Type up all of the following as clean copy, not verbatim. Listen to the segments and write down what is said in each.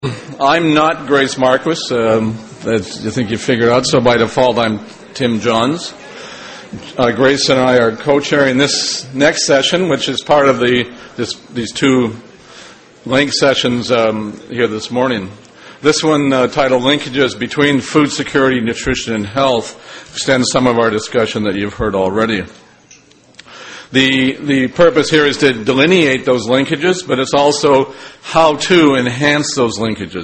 I'm not Grace Marquis, as I think you figured out, so by default I'm Tim Johns. Grace and I are co-chairing this next session, which is part of these two link sessions here this morning. This one, titled Linkages Between Food Security, Nutrition, and Health, extends some of our discussion that you've heard already. The purpose here is to delineate those linkages, but it's also how to enhance those linkages.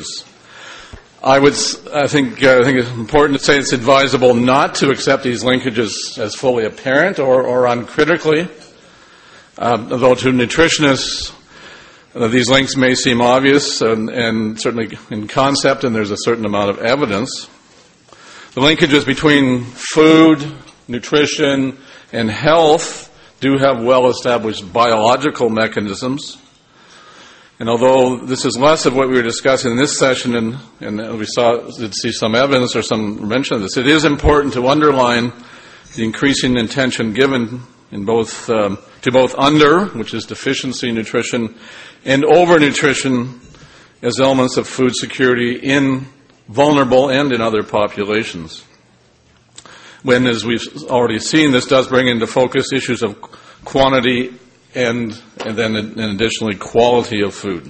I think it's important to say it's advisable not to accept these linkages as fully apparent or uncritically. Though to nutritionists, these links may seem obvious and certainly in concept, and there's a certain amount of evidence. The linkages between food, nutrition, and health do have well-established biological mechanisms. And although this is less of what we were discussing in this session, and we did see some evidence or some mention of this, it is important to underline the increasing attention given to both under, which is deficiency nutrition, and overnutrition as elements of food security in vulnerable and in other populations. When, as we've already seen, this does bring into focus issues of quantity and then additionally quality of food.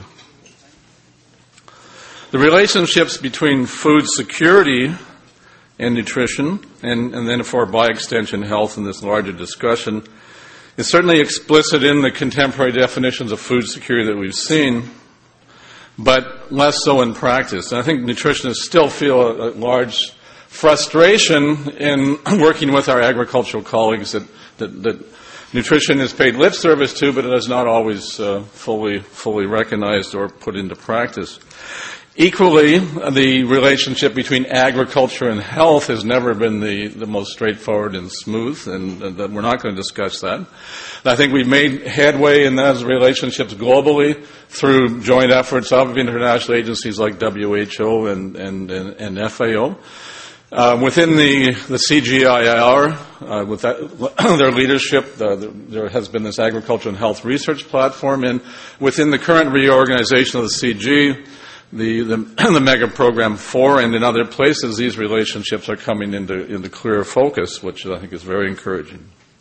The relationships between food security and nutrition, and then by extension health in this larger discussion, is certainly explicit in the contemporary definitions of food security that we've seen, but less so in practice. And I think nutritionists still feel a large frustration in working with our agricultural colleagues that nutrition is paid lip service to, but it is not always fully recognized or put into practice. Equally, the relationship between agriculture and health has never been the most straightforward and smooth, and we're not going to discuss that. I think we've made headway in those relationships globally through joint efforts of international agencies like WHO and FAO. Within the CGIAR, with their leadership, there has been this agriculture and health research platform, and within the current reorganization of the CG, the mega program 4, and in other places, these relationships are coming into clearer focus, which I think is very encouraging.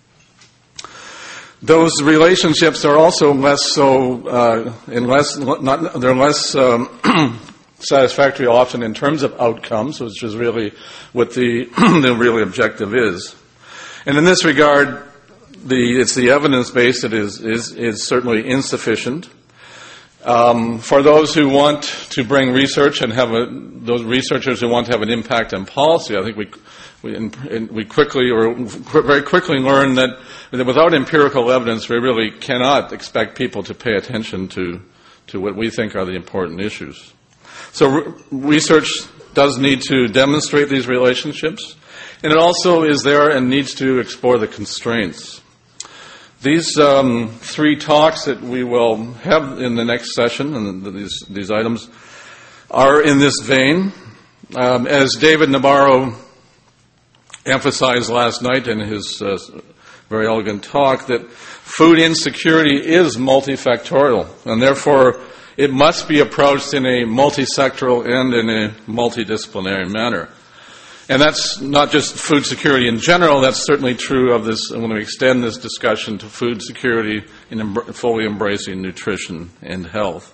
Those relationships are also less satisfactory often in terms of outcomes, which is really what the really objective is. And in this regard, it's the evidence base that is certainly insufficient. For those who want to bring research and those researchers who want to have an impact on policy, I think we very quickly learn that without empirical evidence, we really cannot expect people to pay attention to what we think are the important issues. So research does need to demonstrate these relationships, and it also is there and needs to explore the constraints. These three talks that we will have in the next session, and these items, are in this vein. As David Nabarro emphasized last night in his very elegant talk, that food insecurity is multifactorial, and therefore it must be approached in a multisectoral and in a multidisciplinary manner. And that's not just food security in general, that's certainly true of this, when we extend this discussion to food security in fully embracing nutrition and health.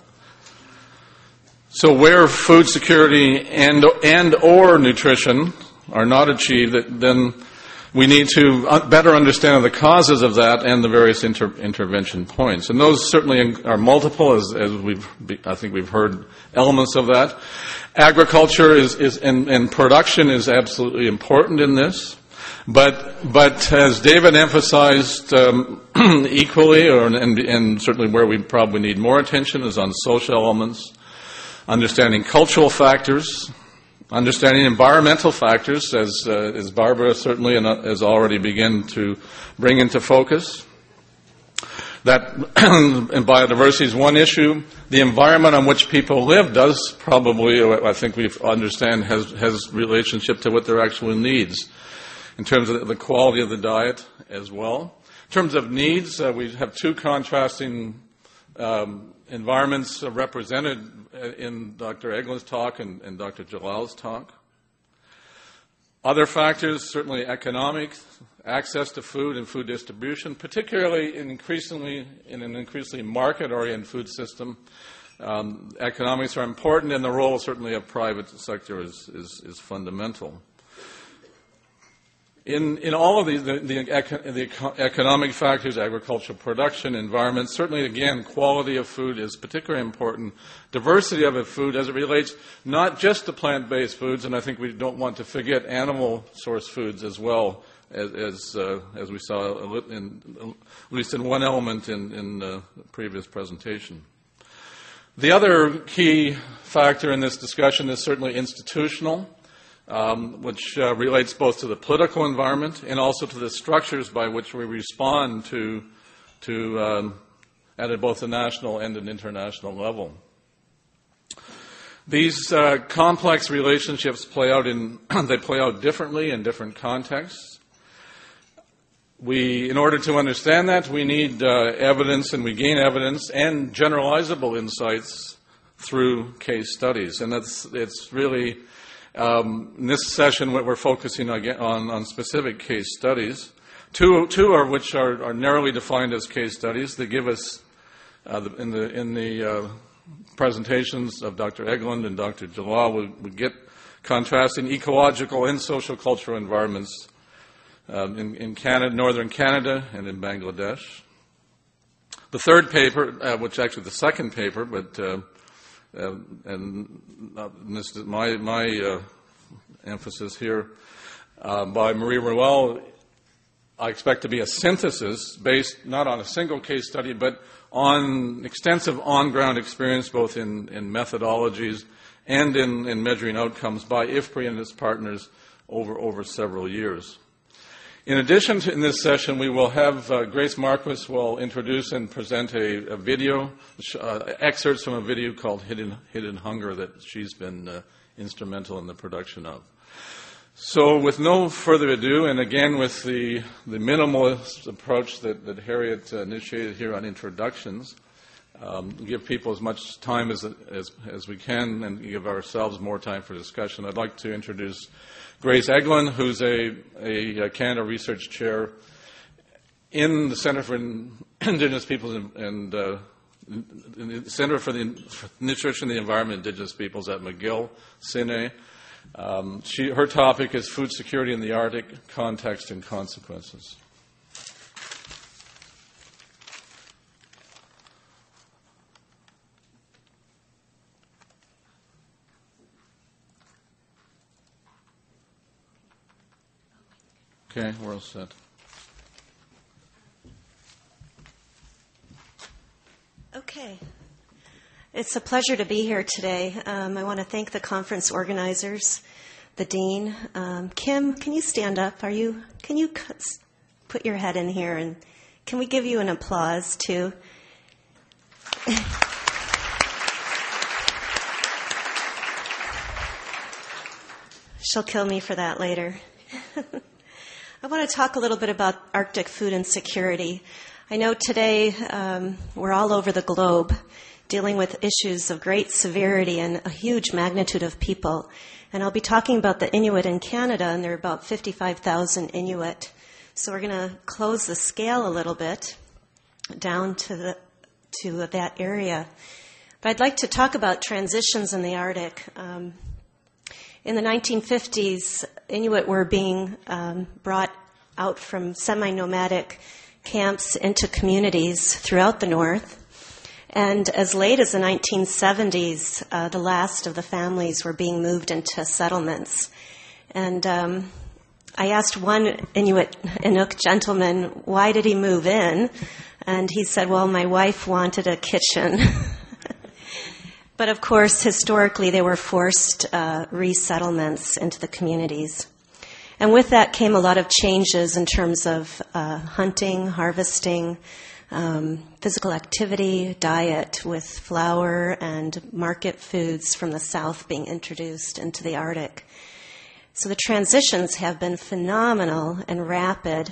So where food security and or nutrition are not achieved, then we need to better understand the causes of that and the various intervention points. And those certainly are multiple, as I think we've heard elements of that. Agriculture and production is absolutely important in this. But as David emphasized equally, and certainly where we probably need more attention is on social elements, understanding cultural factors, understanding environmental factors, as Barbara certainly has already begun to bring into focus. That and biodiversity is one issue. The environment on which people live does probably, I think we understand, has relationship to what their actual needs in terms of the quality of the diet as well. In terms of needs, we have two contrasting environments represented in Dr. Egeland's talk and Dr. Jalal's talk. Other factors, certainly economic, access to food and food distribution, particularly in an increasingly market-oriented food system. Economics are important, and the role certainly of private sector is fundamental. In all of these, the economic factors, agricultural production, environment, certainly, again, quality of food is particularly important. Diversity of the food as it relates not just to plant-based foods, and I think we don't want to forget animal-source foods as well, as we saw at least in one element in the previous presentation. The other key factor in this discussion is certainly institutional, which relates both to the political environment and also to the structures by which we respond to at both the national and an international level. These complex relationships play out differently in different contexts. In order to understand that, we need evidence, and we gain evidence and generalizable insights through case studies. And it's really, in this session, what we're focusing on specific case studies. Two of which are narrowly defined as case studies. They give us, in the presentations of Dr. Egeland and Dr. Jalal, we get contrasting ecological and social cultural environments in Canada, northern Canada, and in Bangladesh. The third paper, which actually the second paper, but and this is my emphasis here, by Marie Ruel, I expect to be a synthesis based not on a single case study, but on extensive on-ground experience, both in methodologies and in measuring outcomes by IFPRI and its partners over several years. In addition to, in this session, we will have Grace Marquis will introduce and present a video, excerpts from a video called Hidden Hunger that she's been instrumental in the production of. So with no further ado, and again with the minimalist approach that Harriet initiated here on introductions, give people as much time as we can and give ourselves more time for discussion, I'd like to introduce Grace Egeland, who's a Canada Research Chair in the Centre for Indigenous Peoples and the Centre for the Nutrition and the Environment of Indigenous Peoples at McGill, CINE. Her topic is food security in the Arctic, context and consequences. Okay, we're all set. Okay. It's a pleasure to be here today. I want to thank the conference organizers, the dean. Kim, can you stand up? Can you put your head in here, and can we give you an applause too? She'll kill me for that later. I want to talk a little bit about Arctic food insecurity. I know today we're all over the globe dealing with issues of great severity and a huge magnitude of people. And I'll be talking about the Inuit in Canada, and there are about 55,000 Inuit. So we're going to close the scale a little bit down to that area. But I'd like to talk about transitions in the Arctic. In the 1950s, Inuit were being brought out from semi-nomadic camps into communities throughout the north. And as late as the 1970s, the last of the families were being moved into settlements. And I asked one Inuk gentleman, why did he move in? And he said, well, my wife wanted a kitchen. But of course, historically, they were forced resettlements into the communities. And with that came a lot of changes in terms of hunting, harvesting, physical activity, diet, with flour and market foods from the south being introduced into the Arctic. So the transitions have been phenomenal and rapid.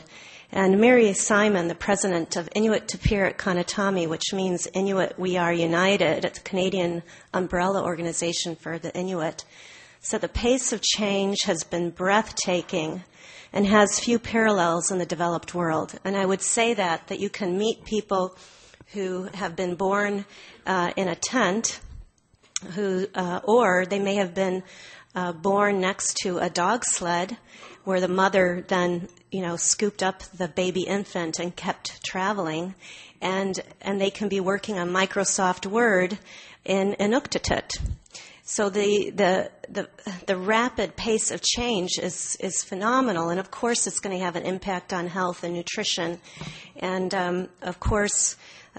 And Mary Simon, the president of Inuit Tapir Kanatami, which means Inuit We Are United, it's a Canadian umbrella organization for the Inuit, said the pace of change has been breathtaking and has few parallels in the developed world. And I would say that you can meet people who have been born in a tent, or they may have been born next to a dog sled, where the mother then, scooped up the baby infant and kept traveling, and they can be working on Microsoft Word in Inuktitut. So the rapid pace of change is phenomenal, and of course it's going to have an impact on health and nutrition, and of course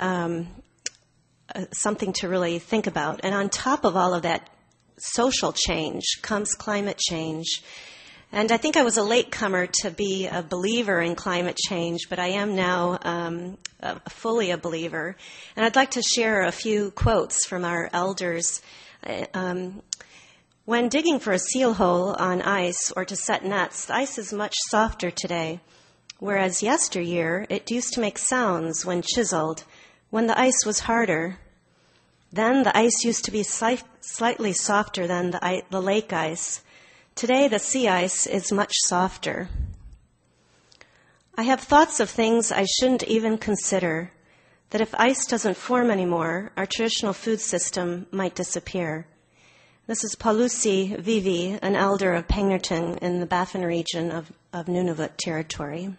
something to really think about. And on top of all of that social change comes climate change. And I think I was a latecomer to be a believer in climate change, but I am now fully a believer. And I'd like to share a few quotes from our elders. When digging for a seal hole on ice or to set nets, the ice is much softer today, whereas yesteryear it used to make sounds when chiseled, when the ice was harder. Then the ice used to be slightly softer than the lake ice. Today the sea ice is much softer. I have thoughts of things I shouldn't even consider, that if ice doesn't form anymore, our traditional food system might disappear. This is Palusi Vivi, an elder of Pengerton in the Baffin region of Nunavut territory.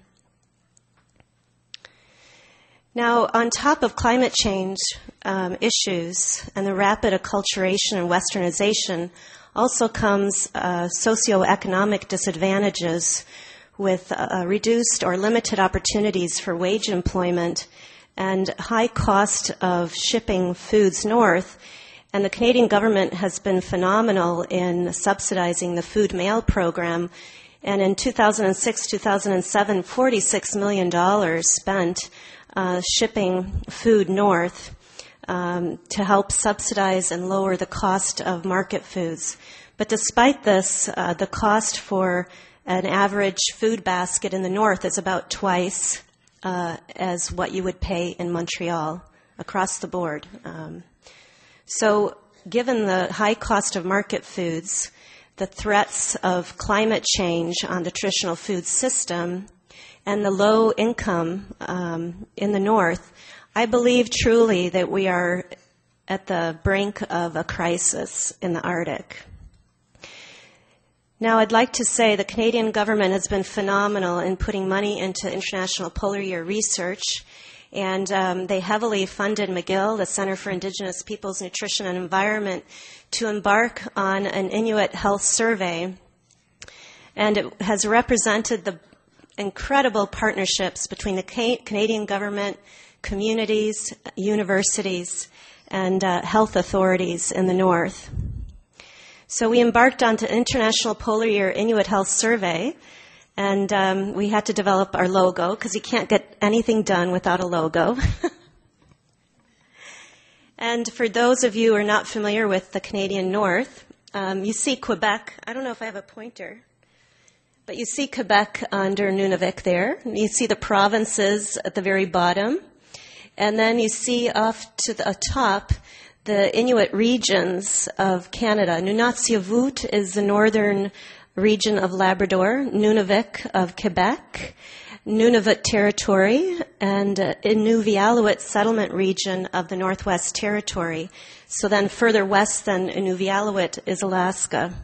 Now, on top of climate change issues and the rapid acculturation and westernization, also comes socioeconomic disadvantages with reduced or limited opportunities for wage employment and high cost of shipping foods north. And the Canadian government has been phenomenal in subsidizing the food mail program. And in 2006-2007, $46 million spent shipping food north to help subsidize and lower the cost of market foods. But despite this, the cost for an average food basket in the north is about twice as what you would pay in Montreal across the board. So given the high cost of market foods, the threats of climate change on the traditional food system, and the low income in the north, I believe truly that we are at the brink of a crisis in the Arctic. Now, I'd like to say the Canadian government has been phenomenal in putting money into international polar year research, and they heavily funded McGill, the Center for Indigenous Peoples, Nutrition and Environment, to embark on an Inuit health survey. And it has represented the incredible partnerships between the Canadian government, communities, universities, and health authorities in the north. So we embarked on the International Polar Year Inuit Health Survey, and we had to develop our logo because you can't get anything done without a logo. And for those of you who are not familiar with the Canadian North, you see Quebec. I don't know if I have a pointer, but you see Quebec under Nunavik there. You see the provinces at the very bottom. And then you see off to the top the Inuit regions of Canada. Nunatsiavut is the northern region of Labrador, Nunavik of Quebec, Nunavut Territory, and Inuvialuit settlement region of the Northwest Territory. So then further west than Inuvialuit is Alaska.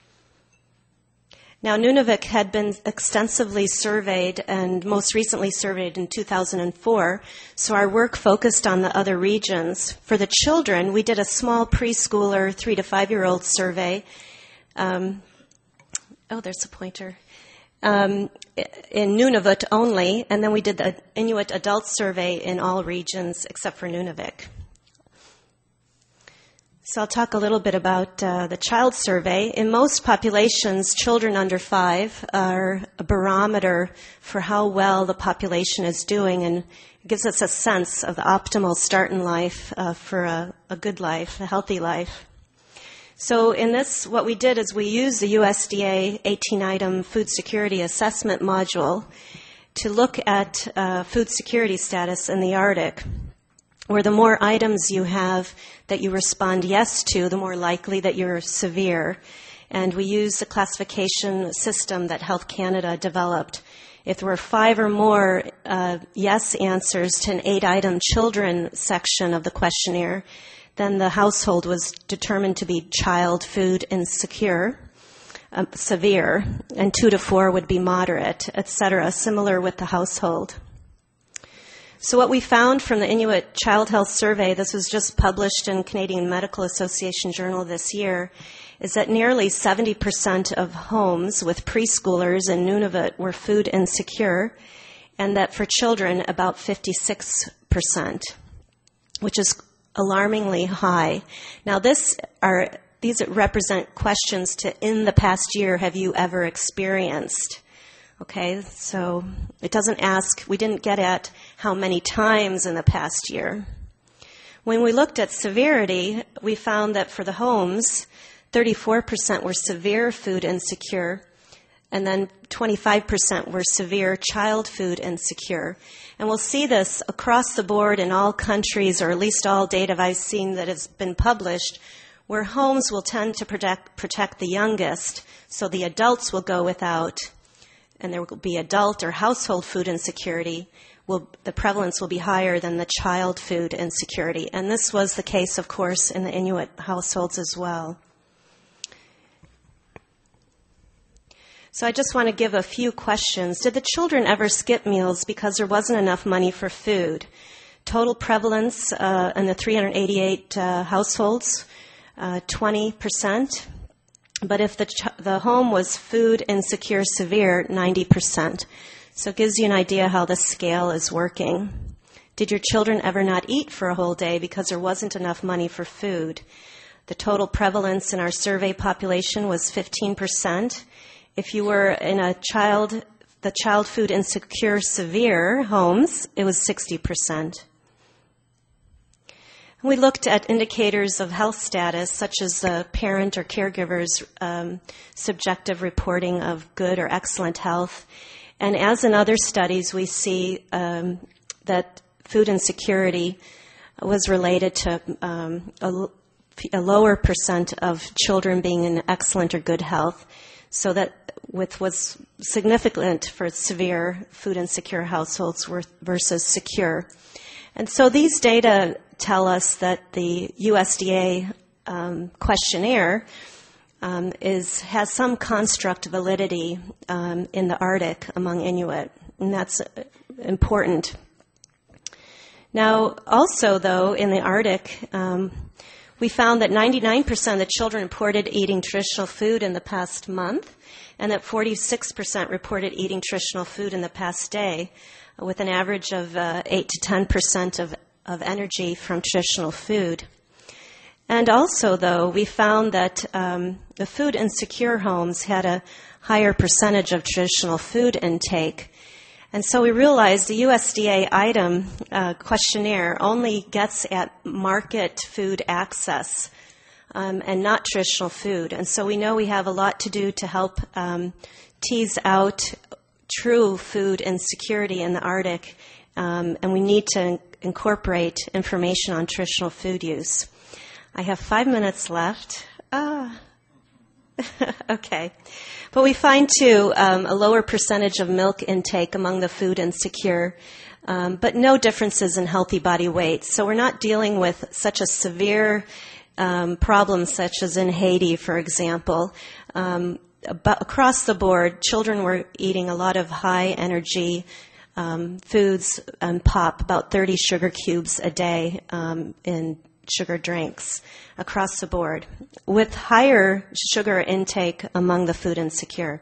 Now, Nunavik had been extensively surveyed and most recently surveyed in 2004, so our work focused on the other regions. For the children, we did a small preschooler 3 to 5-year-old survey. There's a pointer. In Nunavut only, and then we did the Inuit adult survey in all regions except for Nunavik. So I'll talk a little bit about the child survey. In most populations, children under 5 are a barometer for how well the population is doing, and it gives us a sense of the optimal start in life for a good life, a healthy life. So in this, what we did is we used the USDA 18-item food security assessment module, to look at food security status in the Arctic, where the more items you have that you respond yes to, the more likely that you're severe. And we use a classification system that Health Canada developed. If there were 5 or more yes answers to an 8-item children section of the questionnaire, then the household was determined to be child food insecure, severe, and 2 to 4 would be moderate, etc., similar with the household. So what we found from the Inuit Child Health Survey, this was just published in Canadian Medical Association Journal this year, is that nearly 70% of homes with preschoolers in Nunavut were food insecure, and that for children, about 56%, which is alarmingly high. Now, these represent questions to in the past year, have you ever experienced? Okay, so it doesn't ask, we didn't get at how many times in the past year. When we looked at severity, we found that for the homes, 34% were severe food insecure, and then 25% were severe child food insecure. And we'll see this across the board in all countries, or at least all data I've seen that has been published, where homes will tend to protect the youngest, so the adults will go without, and there will be adult or household food insecurity. The prevalence will be higher than the child food insecurity. And this was the case, of course, in the Inuit households as well. So I just want to give a few questions. Did the children ever skip meals because there wasn't enough money for food? Total prevalence in the 388 households, 20%. But if the home was food insecure severe, 90%. So it gives you an idea how the scale is working. Did your children ever not eat for a whole day because there wasn't enough money for food? The total prevalence in our survey population was 15%. If you were in the child food insecure severe homes, it was 60%. We looked at indicators of health status, such as the parent or caregiver's subjective reporting of good or excellent health. And as in other studies, we see that food insecurity was related to a lower percent of children being in excellent or good health. So that was significant for severe food insecure households versus secure. And so these data tell us that the USDA questionnaire has some construct validity in the Arctic among Inuit, and that's important. Now, also, though, in the Arctic, we found that 99% of the children reported eating traditional food in the past month, and that 46% reported eating traditional food in the past day, with an average of 8 to 10% of energy from traditional food. And also, though, we found that the food insecure homes had a higher percentage of traditional food intake. And so we realized the USDA item questionnaire only gets at market food access and not traditional food. And so we know we have a lot to do to help tease out true food insecurity in the Arctic, and we need to incorporate information on traditional food use. I have 5 minutes left. Okay. But we find, too, a lower percentage of milk intake among the food insecure, but no differences in healthy body weight. So we're not dealing with such a severe problem such as in Haiti, for example. But across the board, children were eating a lot of high-energy foods and pop, about 30 sugar cubes a day in sugar drinks across the board, with higher sugar intake among the food insecure.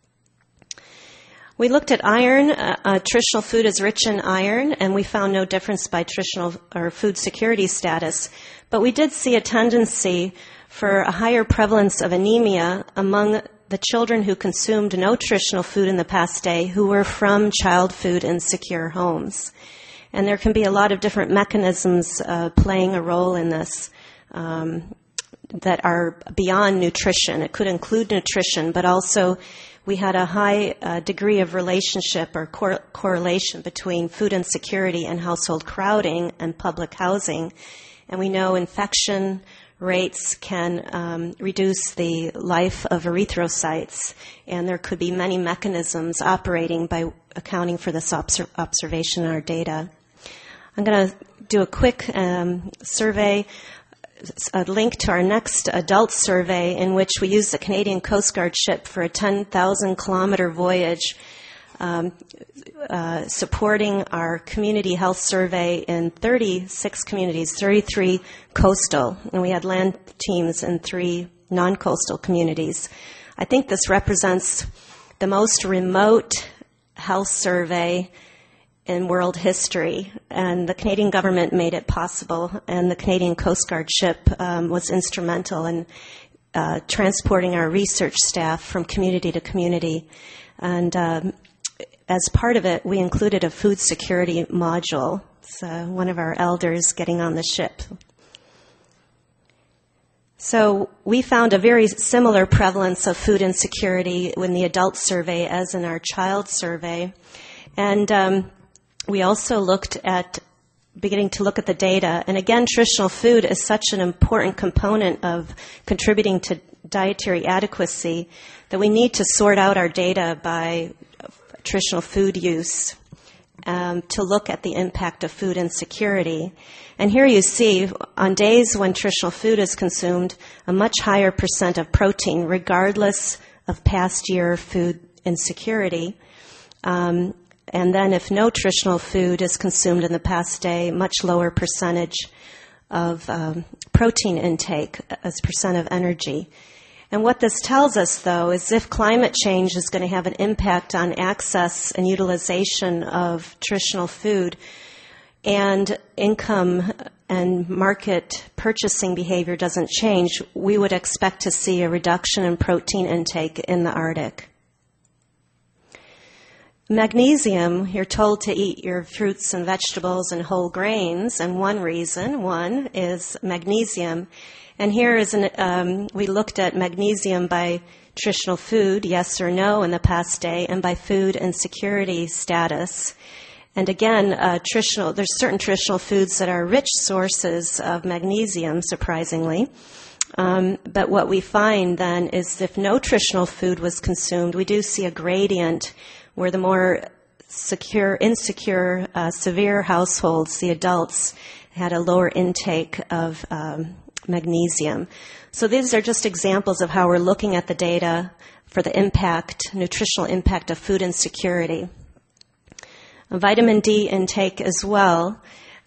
We looked at iron. Traditional food is rich in iron, and we found no difference by traditional or food security status. But we did see a tendency for a higher prevalence of anemia among the children who consumed no traditional food in the past day who were from child food insecure homes. And there can be a lot of different mechanisms playing a role in this. that are beyond nutrition. It could include nutrition, but also we had a high degree of relationship or correlation between food insecurity and household crowding and public housing. And we know infection rates can reduce the life of erythrocytes, and there could be many mechanisms operating by accounting for this observation in our data. I'm going to do a quick survey, a link to our next adult survey in which we use the Canadian Coast Guard ship for a 10,000-kilometer voyage supporting our community health survey in 36 communities, 33 coastal, and we had land teams in 3 non-coastal communities. I think this represents the most remote health survey in world history, and the Canadian government made it possible, and the Canadian Coast Guard ship was instrumental in transporting our research staff from community to community. And as part of it, we included a food security module. So one of our elders getting on the ship. So we found a very similar prevalence of food insecurity in the adult survey as in our child survey. And we also looked at beginning to look at the data. And again, nutritional food is such an important component of contributing to dietary adequacy that we need to sort out our data by nutritional food use to look at the impact of food insecurity. And here you see, on days when nutritional food is consumed, a much higher percent of protein, regardless of past year food insecurity. And then if no nutritional food is consumed in the past day, much lower percentage of protein intake as percent of energy. And what this tells us, though, is if climate change is going to have an impact on access and utilization of nutritional food, and income and market purchasing behavior doesn't change, we would expect to see a reduction in protein intake in the Arctic. Magnesium, you're told to eat your fruits and vegetables and whole grains, and one is magnesium. And here is we looked at magnesium by nutritional food, yes or no, in the past day, and by food insecurity status. And again, there's certain nutritional foods that are rich sources of magnesium, surprisingly. But what we find then is if no nutritional food was consumed, we do see a gradient where the more insecure, severe households, the adults, had a lower intake of magnesium. So these are just examples of how we're looking at the data for the nutritional impact of food insecurity. Vitamin D intake as well.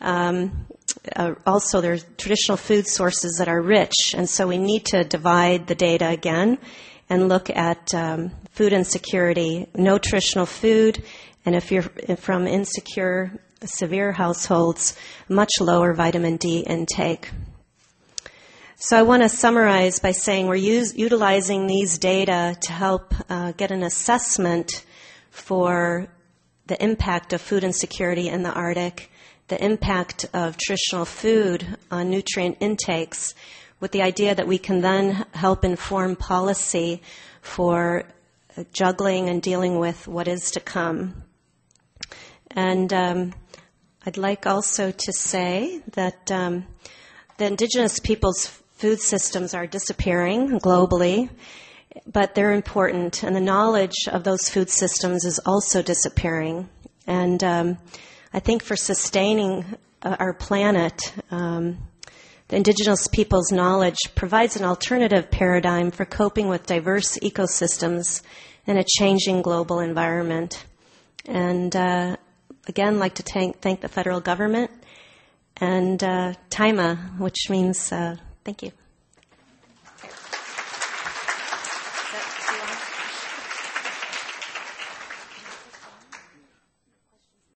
Also, there are traditional food sources that are rich, and so we need to divide the data again and look at food insecurity, no nutritional food, and if you're from insecure, severe households, much lower vitamin D intake. So I want to summarize by saying we're utilizing these data to help get an assessment for the impact of food insecurity in the Arctic, the impact of nutritional food on nutrient intakes, with the idea that we can then help inform policy for juggling and dealing with what is to come. And I'd like also to say that the indigenous peoples' food systems are disappearing globally, but they're important, and the knowledge of those food systems is also disappearing. And I think for sustaining our planet, the indigenous people's knowledge provides an alternative paradigm for coping with diverse ecosystems in a changing global environment. And again, I'd like to thank the federal government and TIMA, which means thank you.